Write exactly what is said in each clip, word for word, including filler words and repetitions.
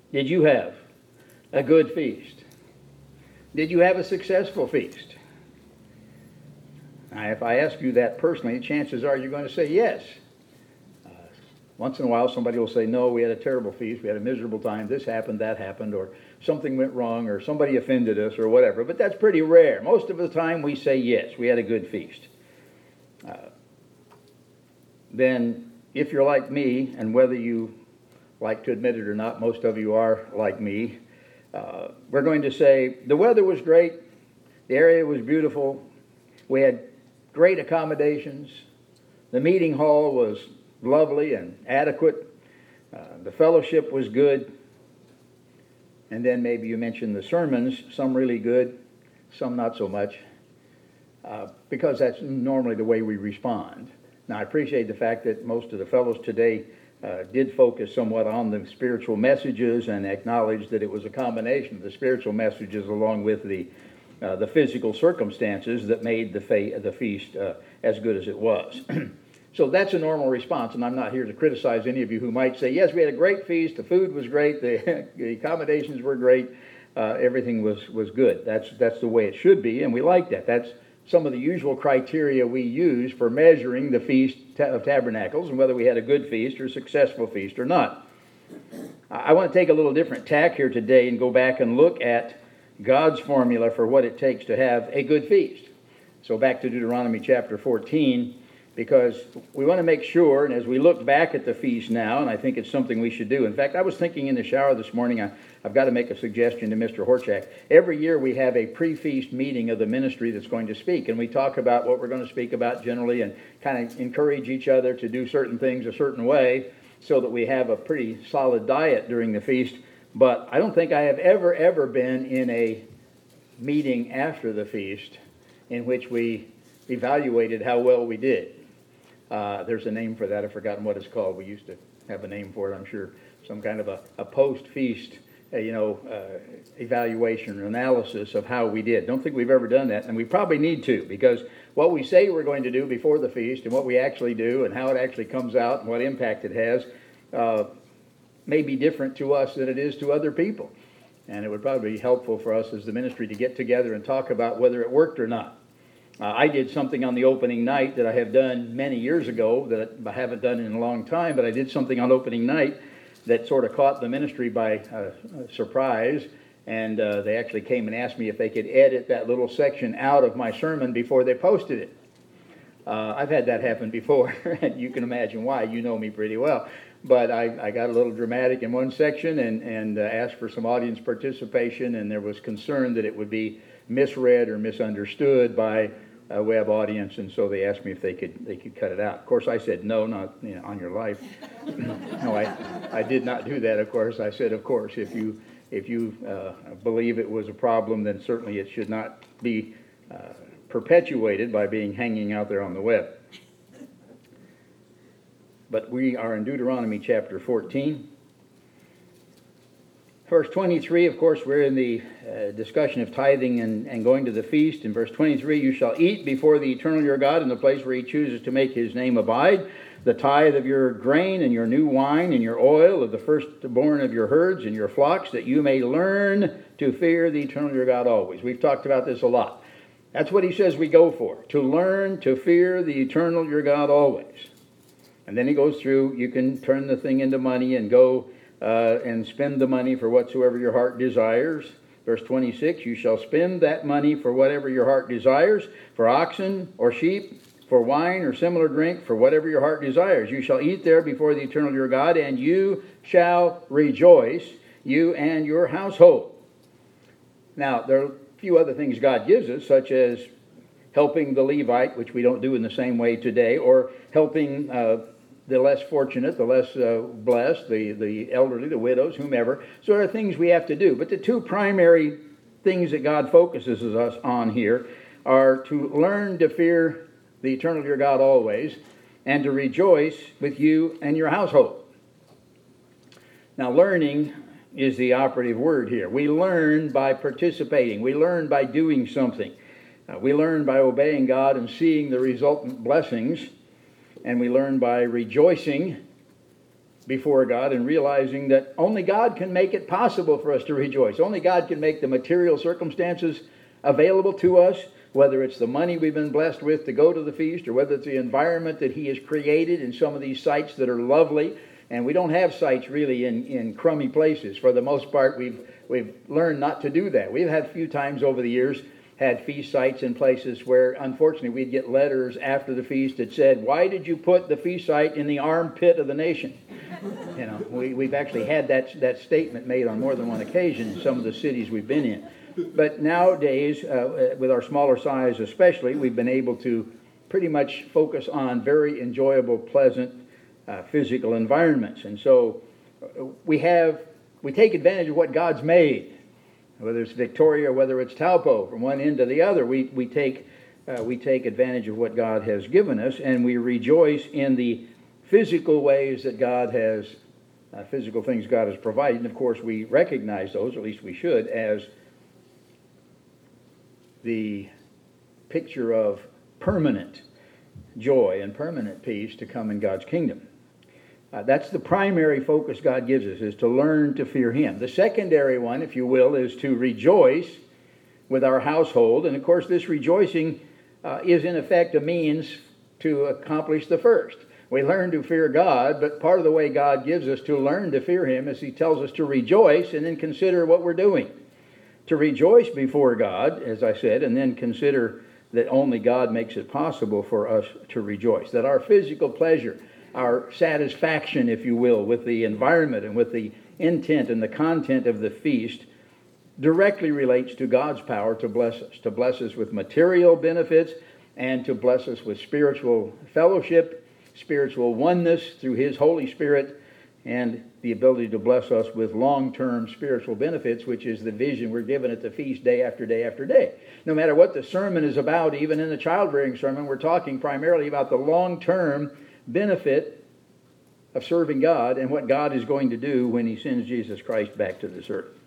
Did you have a good feast? Did you have a successful feast? Now, if I ask you that personally, chances are you're going to say yes. Uh, once in a while, somebody will say, no, we had a terrible feast, we had a miserable time, this happened, that happened, or something went wrong, or somebody offended us, or whatever. But that's pretty rare. Most of the time, we say yes, we had a good feast. Uh, then, if you're like me, and whether you like to admit it or not, most of you are like me, uh, we're going to say the weather was great, the area was beautiful, we had great accommodations, the meeting hall was lovely and adequate, uh, the fellowship was good, and then maybe you mention the sermons, some really good, some not so much, uh, because that's normally the way we respond. Now, I appreciate the fact that most of the fellows today uh, did focus somewhat on the spiritual messages and acknowledge that it was a combination of the spiritual messages along with the uh, the physical circumstances that made the, fe- the feast uh, as good as it was. So that's a normal response, and I'm not here to criticize any of you who might say, yes, we had a great feast, the food was great, the, the accommodations were great, uh, everything was, was good. That's, that's the way it should be, and we like that. That's some of the usual criteria we use for measuring the Feast of Tabernacles and whether we had a good feast or a successful feast or not. I want to take a little different tack here today and go back and look at God's formula for what it takes to have a good feast. So back to Deuteronomy chapter fourteen, because we want to make sure, and as we look back at the feast now, and I think it's something we should do. In fact, I was thinking in the shower this morning, I, I've got to make a suggestion to Mister Horchak. Every year we have a pre-feast meeting of the ministry that's going to speak, and we talk about what we're going to speak about generally and kind of encourage each other to do certain things a certain way so that we have a pretty solid diet during the feast. But I don't think I have ever, ever been in a meeting after the feast in which we evaluated how well we did. Uh, there's a name for that. I've forgotten what it's called. We used to have a name for it, I'm sure. Some kind of a, a post-feast, uh, you know, uh, evaluation or analysis of how we did. Don't think we've ever done that, and we probably need to, because what we say we're going to do before the feast and what we actually do and how it actually comes out and what impact it has uh, may be different to us than it is to other people. And it would probably be helpful for us as the ministry to get together and talk about whether it worked or not. Uh, I did something on the opening night that I have done many years ago that I haven't done in a long time, but I did something on opening night that sort of caught the ministry by uh, surprise, and uh, they actually came and asked me if they could edit that little section out of my sermon before they posted it. Uh, I've had that happen before, and you can imagine why. You know me pretty well. But I, I got a little dramatic in one section and, and uh, asked for some audience participation, and there was concern that it would be misread or misunderstood by a web audience, and so they asked me if they could they could cut it out. Of course, I said no, not you know, on your life. No, I I did not do that. Of course, I said, of course, if you if you uh, believe it was a problem, then certainly it should not be uh, perpetuated by being hanging out there on the web. But we are in Deuteronomy chapter fourteen. Verse twenty-three, of course, we're in the uh, discussion of tithing and, and going to the feast. In verse twenty-three, you shall eat before the eternal your God in the place where he chooses to make his name abide, the tithe of your grain and your new wine and your oil, of the firstborn of your herds and your flocks, that you may learn to fear the eternal your God always. We've talked about this a lot. That's what he says we go for, to learn to fear the eternal your God always. And then he goes through, you can turn the thing into money and go uh, and spend the money for whatsoever your heart desires. Verse twenty-six, you shall spend that money for whatever your heart desires, for oxen or sheep, for wine or similar drink, for whatever your heart desires. You shall eat there before the eternal your God, and you shall rejoice, you and your household. Now, there are a few other things God gives us, such as helping the Levite, which we don't do in the same way today, or helping uh, the less fortunate, the less uh, blessed, the, the elderly, the widows, whomever. So there are things we have to do. But the two primary things that God focuses us on here are to learn to fear the eternal your God always, and to rejoice with you and your household. Now, learning is the operative word here. We learn by participating. We learn by doing something. Uh, we learn by obeying God and seeing the resultant blessings. And we learn by rejoicing before God and realizing that only God can make it possible for us to rejoice. Only God can make the material circumstances available to us, whether it's the money we've been blessed with to go to the feast, or whether it's the environment that He has created in some of these sites that are lovely. And we don't have sites really in, in crummy places. For the most part, we've we've learned not to do that. We've had a few times over the years had feast sites in places where, unfortunately, we'd get letters after the feast that said, "Why did you put the feast site in the armpit of the nation?" You know, we, we've actually had that that statement made on more than one occasion in some of the cities we've been in. But nowadays, uh, with our smaller size especially, we've been able to pretty much focus on very enjoyable, pleasant uh, physical environments. And so uh, we have we take advantage of what God's made. Whether it's Victoria or whether it's Taupo, from one end to the other, we, we take uh, we take advantage of what God has given us, and we rejoice in the physical ways that God has, uh, physical things God has provided. And of course, we recognize those, or at least we should, as the picture of permanent joy and permanent peace to come in God's kingdom. Uh, that's the primary focus God gives us, is to learn to fear Him. The secondary one, if you will, is to rejoice with our household. And of course, this rejoicing uh, is in effect a means to accomplish the first. We learn to fear God, but part of the way God gives us to learn to fear Him is He tells us to rejoice and then consider what we're doing. To rejoice before God, as I said, and then consider that only God makes it possible for us to rejoice. That our physical pleasure, our satisfaction, if you will, with the environment and with the intent and the content of the feast directly relates to God's power to bless us, to bless us with material benefits and to bless us with spiritual fellowship, spiritual oneness through His Holy Spirit, and the ability to bless us with long-term spiritual benefits, which is the vision we're given at the feast day after day after day. No matter what the sermon is about, even in the childbearing sermon, we're talking primarily about the long-term benefit of serving God and what God is going to do when He sends Jesus Christ back to this earth.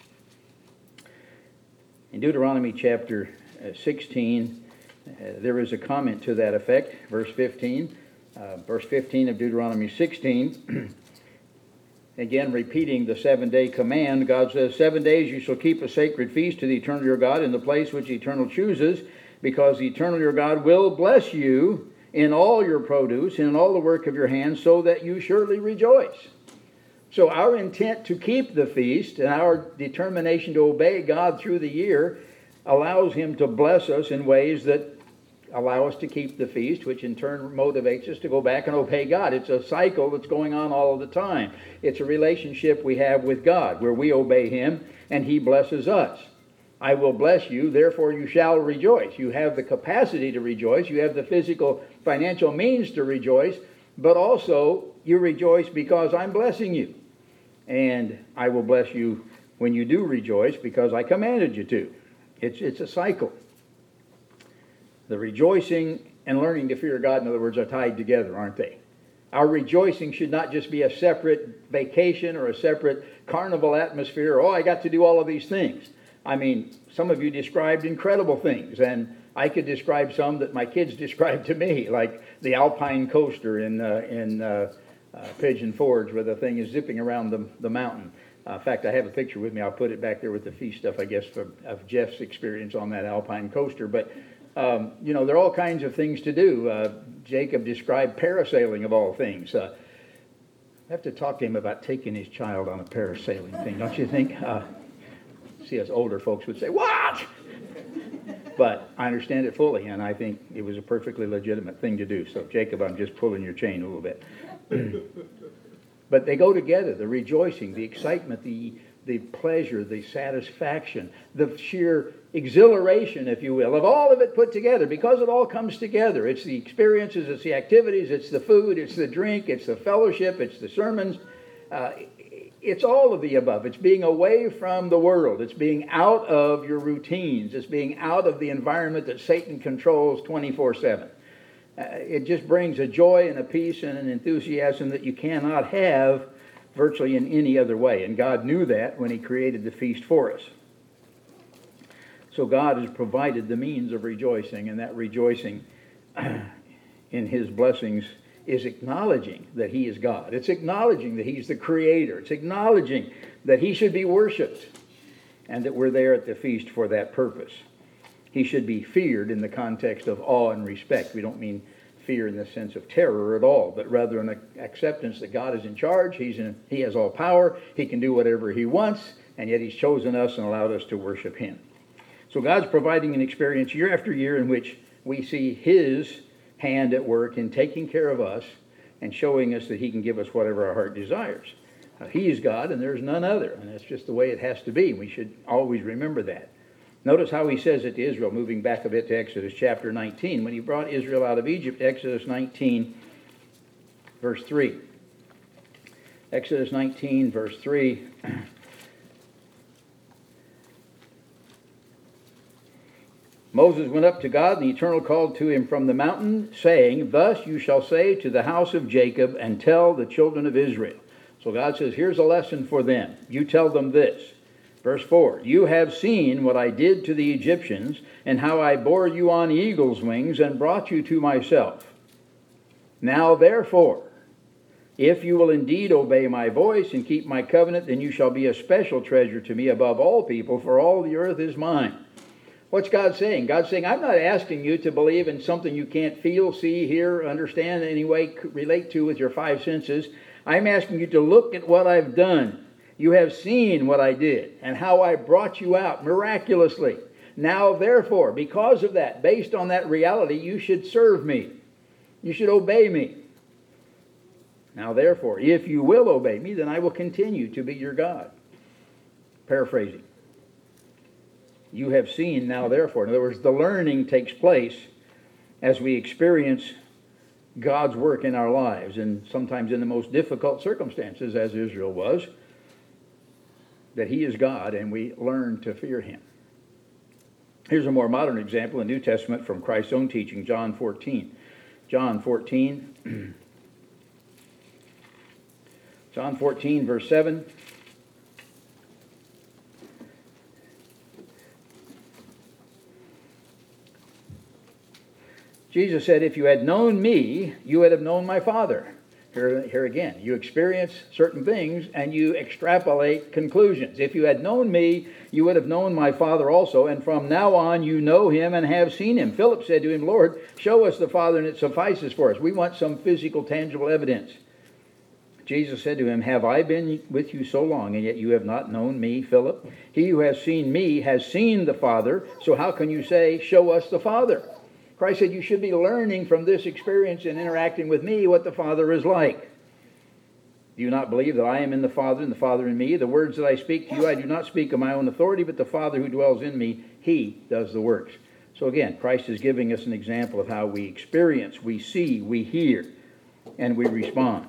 In Deuteronomy chapter sixteen, uh, there is a comment to that effect. Verse fifteen, uh, verse fifteen of Deuteronomy sixteen, again repeating the seven-day command, God says, "Seven days you shall keep a sacred feast to the Eternal your God in the place which the Eternal chooses, because the Eternal your God will bless you in all your produce, and in all the work of your hands, so that you surely rejoice." So our intent to keep the feast and our determination to obey God through the year allows Him to bless us in ways that allow us to keep the feast, which in turn motivates us to go back and obey God. It's a cycle that's going on all of the time. It's a relationship we have with God where we obey Him and He blesses us. "I will bless you, therefore you shall rejoice." You have the capacity to rejoice. You have the physical, financial means to rejoice. But also, you rejoice because I'm blessing you. And I will bless you when you do rejoice because I commanded you to. It's, it's a cycle. The rejoicing and learning to fear God, in other words, are tied together, aren't they? Our rejoicing should not just be a separate vacation or a separate carnival atmosphere. Oh, I got to do all of these things. I mean, some of you described incredible things, and I could describe some that my kids described to me, like the Alpine coaster in uh, in uh, uh, Pigeon Forge, where the thing is zipping around the, the mountain. Uh, in fact, I have a picture with me. I'll put it back there with the feast stuff, I guess, for, of Jeff's experience on that Alpine coaster. But, um, you know, there are all kinds of things to do. Uh, Jacob described parasailing, of all things. Uh, I have to talk to him about taking his child on a parasailing thing, don't you think? Uh, see, us older folks would say, "What?" But I understand it fully, and I think it was a perfectly legitimate thing to do. So, Jacob, I'm just pulling your chain a little bit. But they go together, the rejoicing, the excitement, the, the pleasure, the satisfaction, the sheer exhilaration, if you will, of all of it put together, because it all comes together. It's the experiences, it's the activities, it's the food, it's the drink, it's the fellowship, it's the sermons. Uh, It's all of the above. It's being away from the world. It's being out of your routines. It's being out of the environment that Satan controls twenty-four seven. Uh, it just brings a joy and a peace and an enthusiasm that you cannot have virtually in any other way. And God knew that when He created the feast for us. So God has provided the means of rejoicing, and that rejoicing in His blessings is acknowledging that he is God. It's acknowledging that he's the creator. It's acknowledging that he should be worshiped and that we're there at the feast for that purpose. He should be feared in the context of awe and respect. We don't mean fear in the sense of terror at all, but rather an acceptance that God is in charge. He's in, he has all power. He can do whatever he wants, and yet he's chosen us and allowed us to worship him. So God's providing an experience year after year in which we see his hand at work in taking care of us and showing us that he can give us whatever our heart desires. Uh, he is God and there's none other, and that's just the way it has to be. We should always remember that. Notice how he says it to Israel, moving back a bit to Exodus chapter nineteen. When he brought Israel out of Egypt, Exodus nineteen, verse three. Exodus nineteen, verse three. Moses went up to God, and the Eternal called to him from the mountain, saying, "Thus you shall say to the house of Jacob, and tell the children of Israel." So God says, here's a lesson for them. You tell them this. Verse four, "You have seen what I did to the Egyptians, and how I bore you on eagle's wings, and brought you to myself. Now therefore, if you will indeed obey my voice, and keep my covenant, then you shall be a special treasure to me above all people, for all the earth is mine." What's God saying? God's saying, I'm not asking you to believe in something you can't feel, see, hear, understand, in any way relate to with your five senses. I'm asking you to look at what I've done. You have seen what I did and how I brought you out miraculously. Now, therefore, because of that, based on that reality, you should serve me. You should obey me. Now, therefore, if you will obey me, then I will continue to be your God. Paraphrasing. You have seen, now therefore. In other words, the learning takes place as we experience God's work in our lives, and sometimes in the most difficult circumstances, as Israel was, that he is God, and we learn to fear him. Here's a more modern example in the New Testament from Christ's own teaching, John fourteen. John fourteen. John fourteen, verse seven. Jesus said, "If you had known me, you would have known my Father." Here, here again, you experience certain things and you extrapolate conclusions. If you had known me, you would have known my Father also, and from now on you know him and have seen him. Philip said to him, "Lord, show us the Father and it suffices for us." We want some physical, tangible evidence. Jesus said to him, "Have I been with you so long, and yet you have not known me, Philip? He who has seen me has seen the Father, so how can you say, 'Show us the Father'?" Christ said, you should be learning from this experience and interacting with me what the Father is like. Do you not believe that I am in the Father and the Father in me? The words that I speak to you, I do not speak of my own authority, but the Father who dwells in me, he does the works. So again, Christ is giving us an example of how we experience, we see, we hear, and we respond.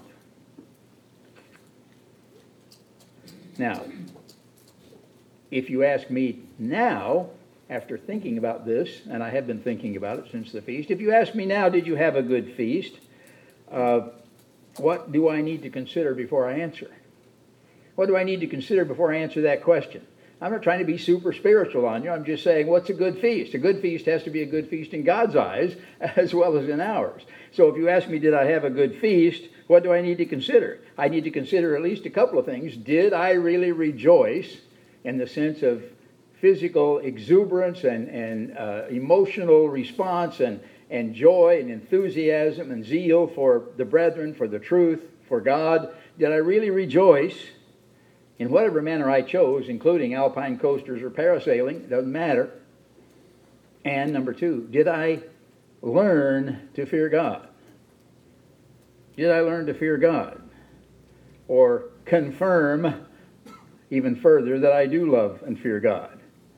Now, if you ask me now, after thinking about this, and I have been thinking about it since the feast, if you ask me now, did you have a good feast? Uh, what do I need to consider before I answer? What do I need to consider before I answer that question? I'm not trying to be super spiritual on you. I'm just saying, what's a good feast? A good feast has to be a good feast in God's eyes as well as in ours. So if you ask me, did I have a good feast? What do I need to consider? I need to consider at least a couple of things. Did I really rejoice in the sense of physical exuberance and, and uh, emotional response and, and joy and enthusiasm and zeal for the brethren, for the truth, for God? Did I really rejoice in whatever manner I chose, including alpine coasters or parasailing? Doesn't matter. And number two, did I learn to fear God? Did I learn to fear God? Or confirm even further that I do love and fear God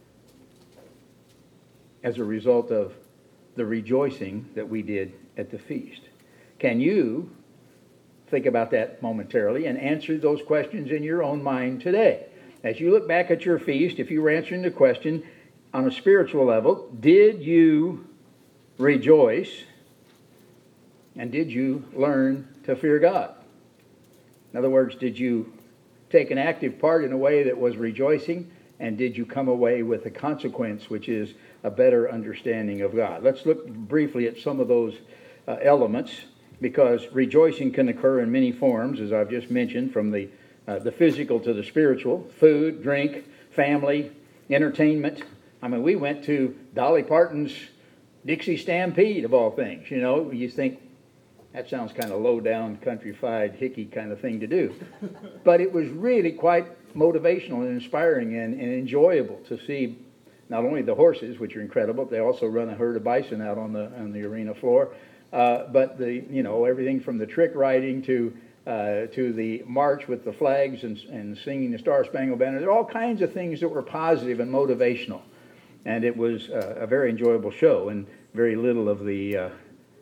as a result of the rejoicing that we did at the feast? Can you think about that momentarily and answer those questions in your own mind today? As you look back at your feast, if you were answering the question on a spiritual level, did you rejoice and did you learn to fear God? In other words, did you take an active part in a way that was rejoicing, and did you come away with a consequence which is a better understanding of God? Let's look briefly at some of those uh, elements. because rejoicing can occur in many forms, as I've just mentioned, from the, uh, the physical to the spiritual, food, drink, family, entertainment. I mean, we went to Dolly Parton's Dixie Stampede, of all things. You know, you think, that sounds kind of low-down, countrified, hickey kind of thing to do. But it was really quite motivational and inspiring and, and enjoyable to see not only the horses, which are incredible, they also run a herd of bison out on the on the arena floor, uh, but the you know everything from the trick riding to uh, to the march with the flags and, and singing the Star Spangled Banner. There are all kinds of things that were positive and motivational, and it was uh, a very enjoyable show, and very little of the uh,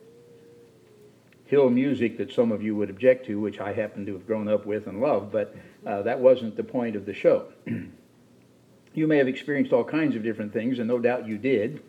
hill music that some of you would object to, which I happen to have grown up with and loved, but uh, that wasn't the point of the show. You may have experienced all kinds of different things, and no doubt you did,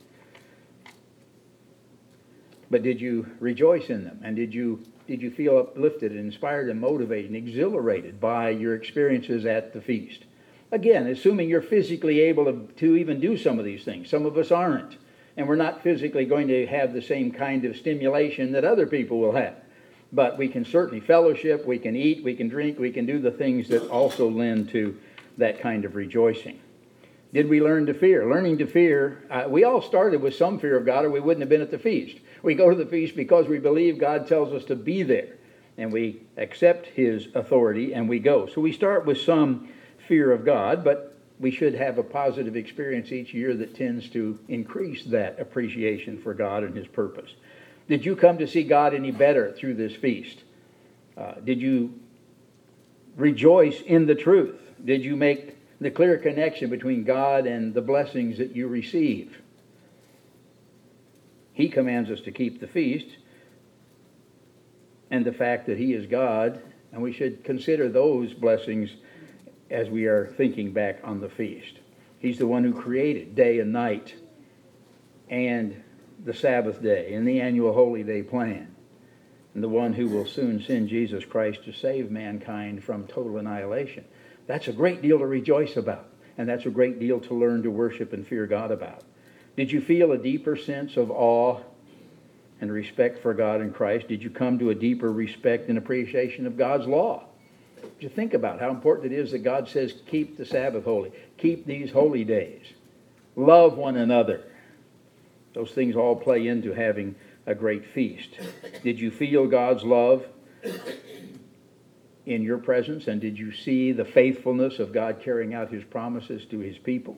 but did you rejoice in them? And did you did you feel uplifted and inspired and motivated and exhilarated by your experiences at the feast? Again, assuming you're physically able to, to even do some of these things. Some of us aren't. And we're not physically going to have the same kind of stimulation that other people will have. But we can certainly fellowship, we can eat, we can drink, we can do the things that also lend to that kind of rejoicing. Did we learn to fear? Learning to fear, uh, we all started with some fear of God, or we wouldn't have been at the feast. We go to the feast because we believe God tells us to be there, and we accept His authority, and we go. So we start with some fear of God, but we should have a positive experience each year that tends to increase that appreciation for God and His purpose. Did you come to see God any better through this feast? Uh, did you rejoice in the truth? Did you make the clear connection between God and the blessings that you receive? He commands us to keep the feast and the fact that He is God, and we should consider those blessings as we are thinking back on the feast. He's the one who created day and night and the Sabbath day and the annual holy day plan, and the one who will soon send Jesus Christ to save mankind from total annihilation. That's a great deal to rejoice about, and that's a great deal to learn to worship and fear God about. Did you feel a deeper sense of awe and respect for God and Christ? Did you come to a deeper respect and appreciation of God's law? You think about how important it is that God says, keep the Sabbath holy. Keep these holy days. Love one another. Those things all play into having a great feast. Did you feel God's love in your presence? And did you see the faithfulness of God carrying out His promises to His people?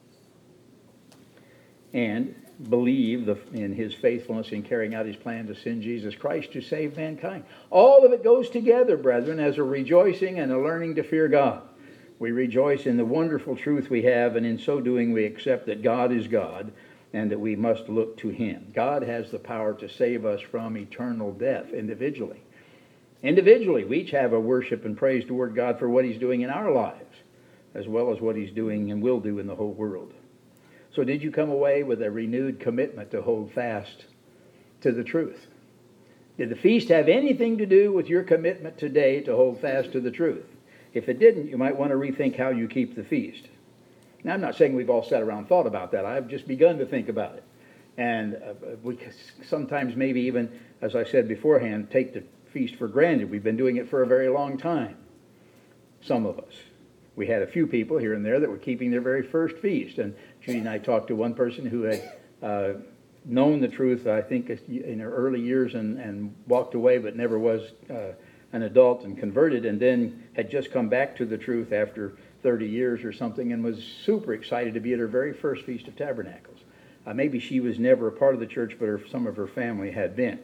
And believe the, in His faithfulness in carrying out His plan to send Jesus Christ to save mankind. All of it goes together, brethren, as a rejoicing and a learning to fear God. We rejoice in the wonderful truth we have, and in so doing we accept that God is God and that we must look to Him. God has the power to save us from eternal death individually. Individually, we each have a worship and praise toward God for what He's doing in our lives, as well as what He's doing and will do in the whole world. So did you come away with a renewed commitment to hold fast to the truth? Did the feast have anything to do with your commitment today to hold fast to the truth? If it didn't, you might want to rethink how you keep the feast. Now, I'm not saying we've all sat around and thought about that. I've just begun to think about it. And uh, we sometimes maybe even, as I said beforehand, take the feast for granted. We've been doing it for a very long time, some of us. We had a few people here and there that were keeping their very first feast. And Judy and I talked to one person who had uh, known the truth, I think, in her early years and, and walked away, but never was uh, an adult and converted, and then had just come back to the truth after thirty years or something, and was super excited to be at her very first Feast of Tabernacles. Uh, maybe she was never a part of the church, but her, some of her family had been.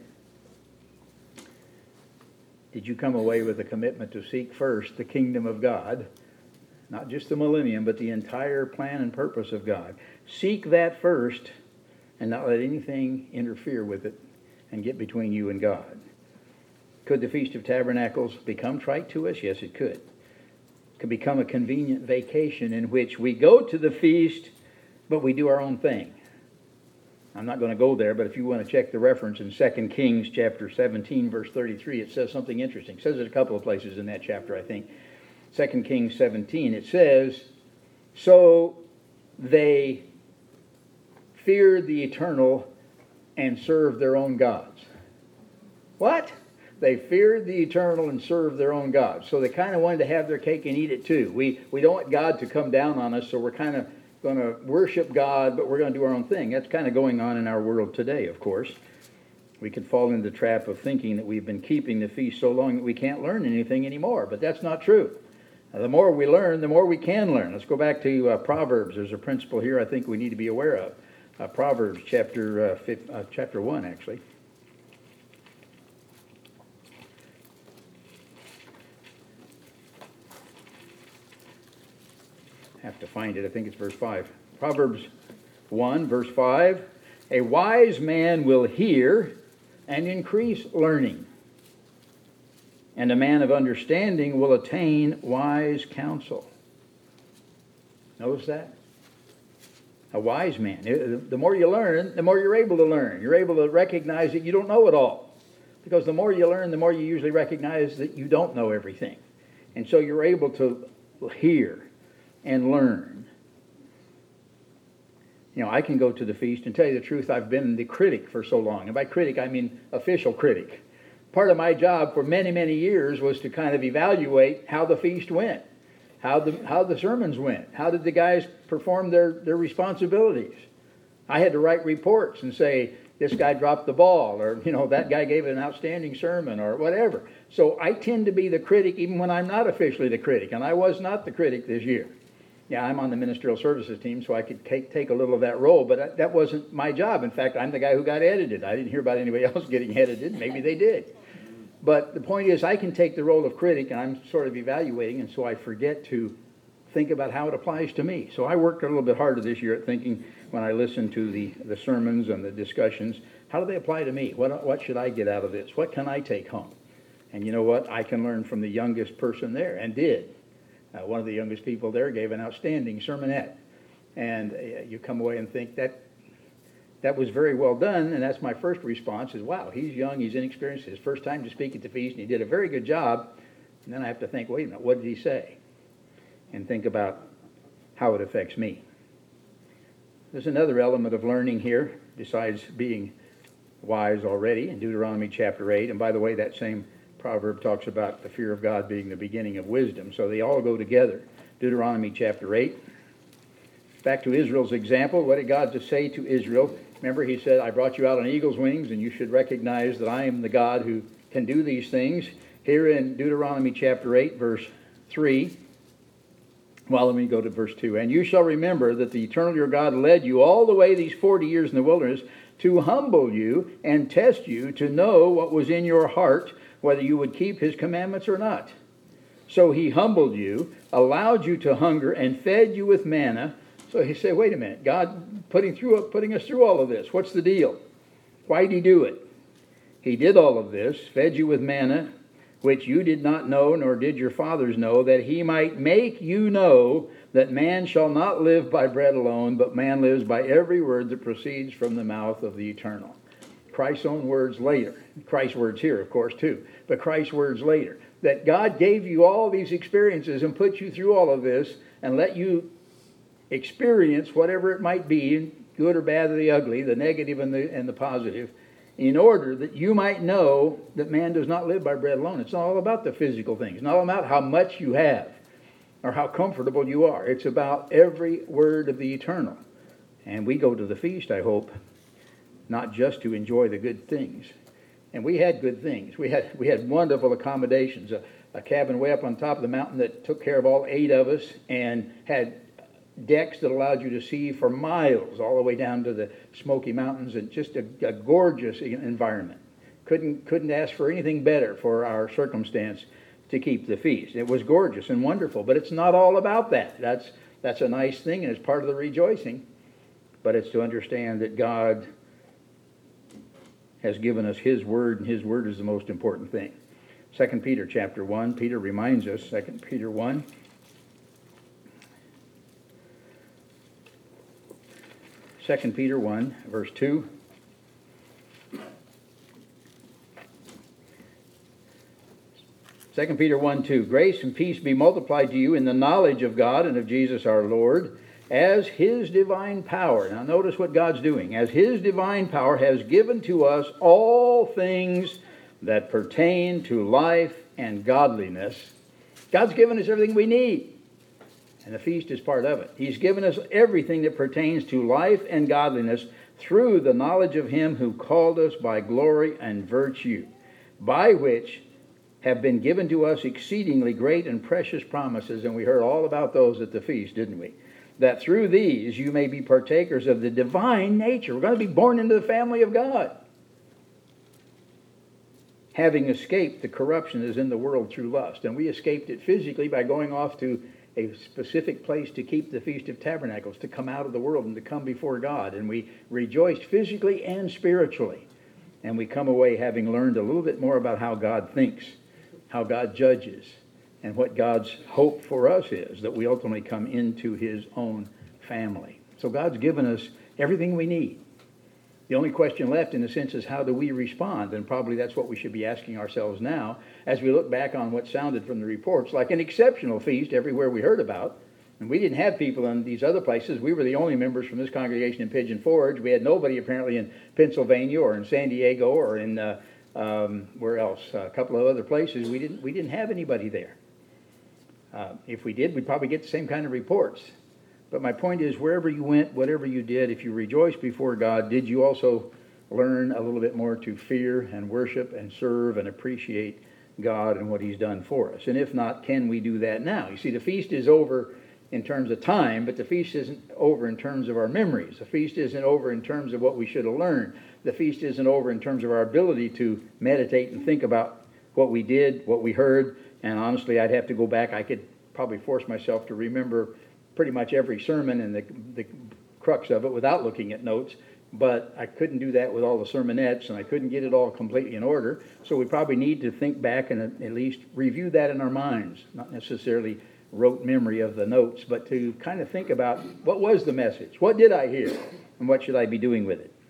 Did you come away with a commitment to seek first the kingdom of God? Not just the millennium, but the entire plan and purpose of God. Seek that first and not let anything interfere with it and get between you and God. Could the Feast of Tabernacles become trite to us? Yes, it could. It could become a convenient vacation in which we go to the feast, but we do our own thing. I'm not going to go there, but if you want to check the reference in Second Kings chapter seventeen, verse thirty-three, it says something interesting. It says it a couple of places in that chapter, I think. Second Kings seventeen, it says, so they feared the eternal and served their own gods. What? They feared the eternal and served their own gods. So they kind of wanted to have their cake and eat it too. We, we don't want God to come down on us, so we're kind of going to worship God, but we're going to do our own thing. That's kind of going on in our world today, of course. We could fall into the trap of thinking that we've been keeping the feast so long that we can't learn anything anymore, but that's not true. Now, the more we learn, the more we can learn. Let's go back to uh, Proverbs. There's a principle here I think we need to be aware of. Uh, Proverbs chapter, uh, fifth, uh, chapter one, actually. Have to find it. I think it's verse five. Proverbs one, verse five. A wise man will hear and increase learning, and a man of understanding will attain wise counsel. Notice that? A wise man. The more you learn, the more you're able to learn. You're able to recognize that you don't know it all. Because the more you learn, the more you usually recognize that you don't know everything. And so you're able to hear and learn. You know, I can go to the feast and tell you the truth, I've been the critic for so long. And by critic, I mean official critic. Part of my job for many, many years was to kind of evaluate how the feast went, how the how the sermons went, how did the guys perform their, their responsibilities. I had to write reports and say, this guy dropped the ball, or, you know, that guy gave an outstanding sermon, or whatever. So I tend to be the critic even when I'm not officially the critic, and I was not the critic this year. Yeah, I'm on the ministerial services team, so I could take, take a little of that role, but that wasn't my job. In fact, I'm the guy who got edited. I didn't hear about anybody else getting edited. Maybe they did. But the point is, I can take the role of critic, and I'm sort of evaluating, and so I forget to think about how it applies to me. So I worked a little bit harder this year at thinking, when I listened to the, the sermons and the discussions, how do they apply to me? What, what should I get out of this? What can I take home? And you know what? I can learn from the youngest person there, and did. Uh, one of the youngest people there gave an outstanding sermonette. And uh, you come away and think that that was very well done, and that's my first response is, wow, he's young, he's inexperienced, his first time to speak at the feast, and he did a very good job. And then I have to think, wait a minute, what did he say? And think about how it affects me. There's another element of learning here, besides being wise already, in Deuteronomy chapter eight. And by the way, that same proverb talks about the fear of God being the beginning of wisdom. So they all go together. Deuteronomy chapter eight. Back to Israel's example. What did God just say to Israel? Remember, he said, I brought you out on eagle's wings, and you should recognize that I am the God who can do these things. Here in Deuteronomy chapter eight, verse three. Well, let me go to verse two. And you shall remember that the eternal your God led you all the way these forty years in the wilderness to humble you and test you to know what was in your heart, whether you would keep his commandments or not. So he humbled you, allowed you to hunger, and fed you with manna. So he said, wait a minute, God putting through putting us through all of this. What's the deal? Why did he do it? He did all of this, fed you with manna, which you did not know, nor did your fathers know, that he might make you know that man shall not live by bread alone, but man lives by every word that proceeds from the mouth of the eternal. Christ's own words later. Christ's words here, of course, too. But Christ's words later. That God gave you all these experiences and put you through all of this and let you experience whatever it might be, good or bad or the ugly, the negative and the, and the positive, in order that you might know that man does not live by bread alone. It's not all about the physical things. It's not all about how much you have or how comfortable you are. It's about every word of the eternal. And we go to the feast, I hope, not just to enjoy the good things. And we had good things. We had we had wonderful accommodations. A, a cabin way up on top of the mountain that took care of all eight of us and had decks that allowed you to see for miles all the way down to the Smoky Mountains, and just a, a gorgeous environment. Couldn't couldn't ask for anything better for our circumstance to keep the feast. It was gorgeous and wonderful, but it's not all about that. That's that's a nice thing, and it's part of the rejoicing. But it's to understand that God has given us his word, and his word is the most important thing. Second Peter chapter one, Peter reminds us, Second Peter one, Second Peter one, verse two. Second Peter one, two. Grace and peace be multiplied to you in the knowledge of God and of Jesus our Lord, as his divine power. Now notice what God's doing. As his divine power has given to us all things that pertain to life and godliness. God's given us everything we need, and the feast is part of it. He's given us everything that pertains to life and godliness through the knowledge of him who called us by glory and virtue, by which have been given to us exceedingly great and precious promises. And we heard all about those at the feast, didn't we? That through these you may be partakers of the divine nature. We're going to be born into the family of God, having escaped the corruption that is in the world through lust. And we escaped it physically by going off to a specific place to keep the Feast of Tabernacles, to come out of the world and to come before God. And we rejoiced physically and spiritually. And we come away having learned a little bit more about how God thinks, how God judges, and what God's hope for us is, that we ultimately come into his own family. So God's given us everything we need. The only question left, in a sense, is how do we respond? And probably that's what we should be asking ourselves now as we look back on what sounded from the reports like an exceptional feast everywhere we heard about. And we didn't have people in these other places. We were the only members from this congregation in Pigeon Forge. We had nobody apparently in Pennsylvania or in San Diego or in, uh, um, where else? A couple of other places. We didn't, we didn't have anybody there. Uh, if we did, we'd probably get the same kind of reports. But my point is, wherever you went, whatever you did, if you rejoiced before God, did you also learn a little bit more to fear and worship and serve and appreciate God and what he's done for us? And if not, can we do that now? You see, the feast is over in terms of time, but the feast isn't over in terms of our memories. The feast isn't over in terms of what we should have learned. The feast isn't over in terms of our ability to meditate and think about what we did, what we heard. And honestly, I'd have to go back. I could probably force myself to remember pretty much every sermon and the, the crux of it without looking at notes, but I couldn't do that with all the sermonettes, and I couldn't get it all completely in order. So we probably need to think back and at least review that in our minds, not necessarily rote memory of the notes, but to kind of think about what was the message, what did I hear, and what should I be doing with it.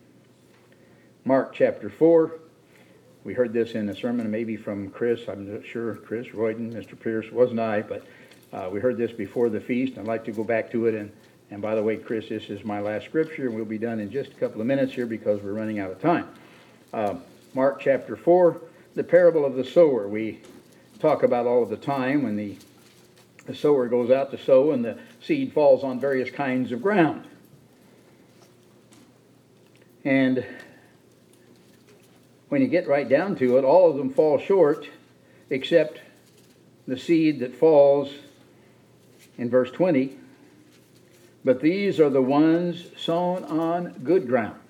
Mark chapter four. We heard this in a sermon maybe from Chris, I'm not sure, Chris Royden, Mister Pierce, wasn't I, but Uh, we heard this before the feast. I'd like to go back to it. And, and by the way, Chris, this is my last scripture, and we'll be done in just a couple of minutes here because we're running out of time. Uh, Mark chapter four, the parable of the sower. We talk about all of the time when the, the sower goes out to sow and the seed falls on various kinds of ground. And when you get right down to it, all of them fall short except the seed that falls in verse twenty, but these are the ones sown on good ground.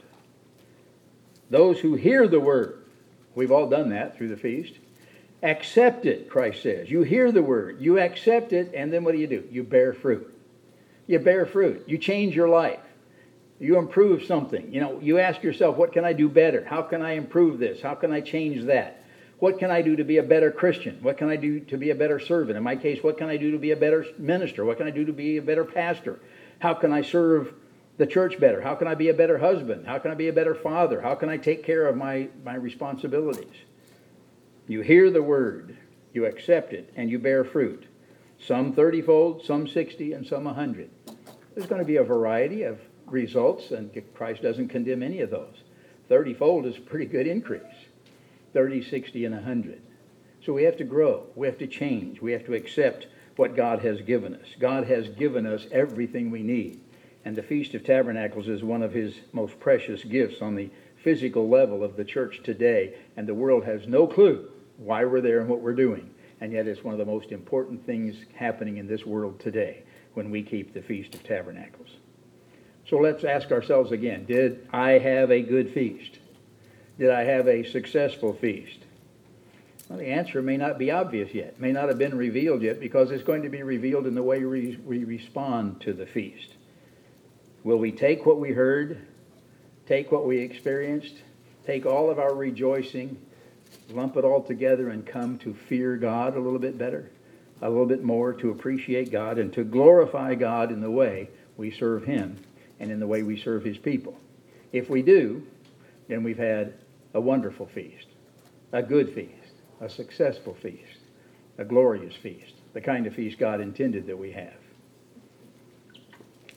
Those who hear the word, we've all done that through the feast, accept it, Christ says. You hear the word, you accept it, and then what do you do? You bear fruit. You bear fruit. You change your life. You improve something. You know, you ask yourself, what can I do better? How can I improve this? How can I change that? What can I do to be a better Christian? What can I do to be a better servant? In my case, what can I do to be a better minister? What can I do to be a better pastor? How can I serve the church better? How can I be a better husband? How can I be a better father? How can I take care of my, my responsibilities? You hear the word, you accept it, and you bear fruit. Some thirty-fold, some sixty, and some a hundred. There's going to be a variety of results, and Christ doesn't condemn any of those. thirty-fold is a pretty good increase. thirty, sixty, and a hundred. So we have to grow. We have to change. We have to accept what God has given us. God has given us everything we need. And the Feast of Tabernacles is one of his most precious gifts on the physical level of the church today. And the world has no clue why we're there and what we're doing. And yet it's one of the most important things happening in this world today when we keep the Feast of Tabernacles. So let's ask ourselves again, did I have a good feast? Did I have a successful feast? Well, the answer may not be obvious yet, may not have been revealed yet, because it's going to be revealed in the way we, we respond to the feast. Will we take what we heard, take what we experienced, take all of our rejoicing, lump it all together and come to fear God a little bit better, a little bit more, to appreciate God and to glorify God in the way we serve him and in the way we serve his people? If we do, then we've had a wonderful feast, a good feast, a successful feast, a glorious feast, the kind of feast God intended that we have.